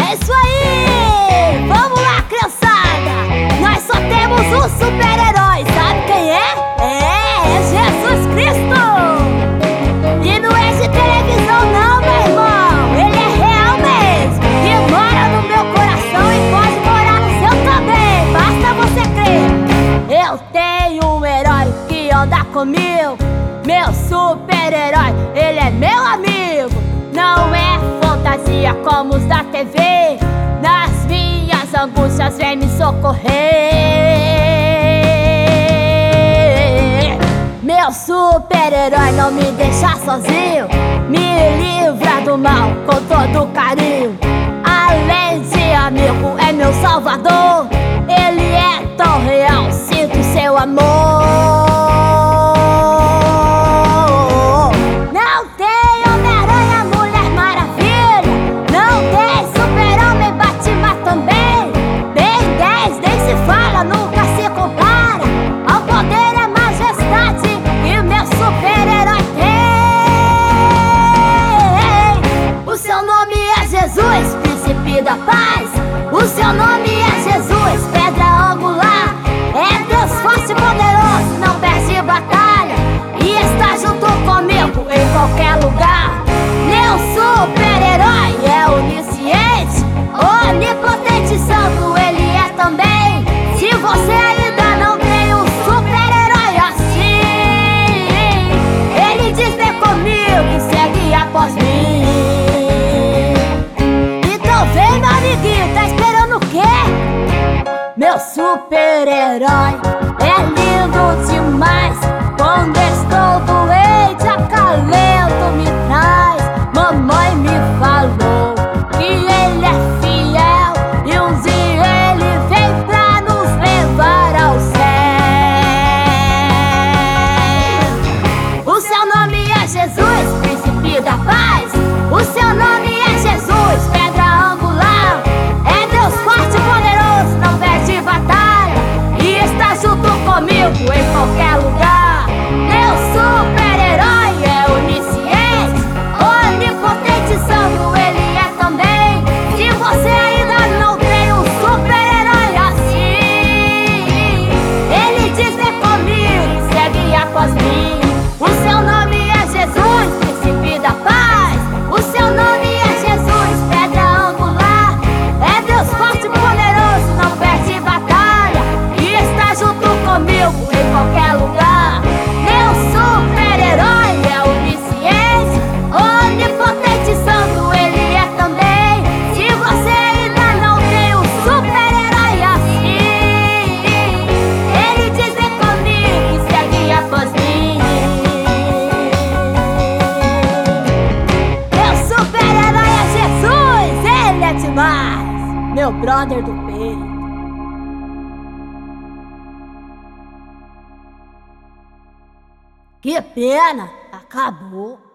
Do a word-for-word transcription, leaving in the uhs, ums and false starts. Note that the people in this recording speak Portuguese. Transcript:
É isso aí! Vamos lá, criançada! Nós só temos um super-herói, sabe quem é? É, é Jesus Cristo! E não é de televisão não, meu irmão! Ele é real mesmo! E mora no meu coração e pode morar no seu também! Basta você crer! Eu tenho um herói que anda comigo, meu super-herói, ele é meu amigo. Não é fantasia como os da T V, nas minhas angústias vem me socorrer. Meu super-herói não me deixa sozinho, me livra do mal com todo carinho. Além de amigo, é meu salvador, ele é tão real, sinto seu amor. Nunca se compara ao poder e majestade que meu super-herói tem. O seu nome é Jesus, príncipe da paz. O seu nome é Jesus, pedra angular. É Deus forte e poderoso, não perde batalha e está junto comigo em qualquer lugar. Meu super-herói é onisciente, onipotente, santo ele é também. Se você ainda não tem um super-herói assim, ele diz vem comigo e segue após mim. Então vem, meu amiguinho, tá esperando o quê? Meu super-herói é lindo demais. Quando estou doente, acalento me traz. Mamãe me falou que ele é fiel e um dia ele vem pra nos levar ao céu. O seu nome é Jesus, príncipe da paz. O seu nome é Jesus, pedra angular. É Deus forte e poderoso, não perde batalha e está junto comigo em qualquer lugar. Meu super-herói é onisciente, onipotente, santo ele é também. Se você ainda não tem um super-herói assim, ele diz vem comigo e segue após mim. O seu nome é Jesus, príncipe da paz. O seu nome é Jesus, pedra angular. É Deus forte e poderoso, não perde batalha e está junto comigo em qualquer lugar. Meu super-herói é onisciente, onipotente, santo ele é também. Se você ainda não tem um super-herói assim, ele diz vem comigo e segue após mim. Meu super-herói é Jesus, ele é demais, meu brother do peito. Que pena, acabou.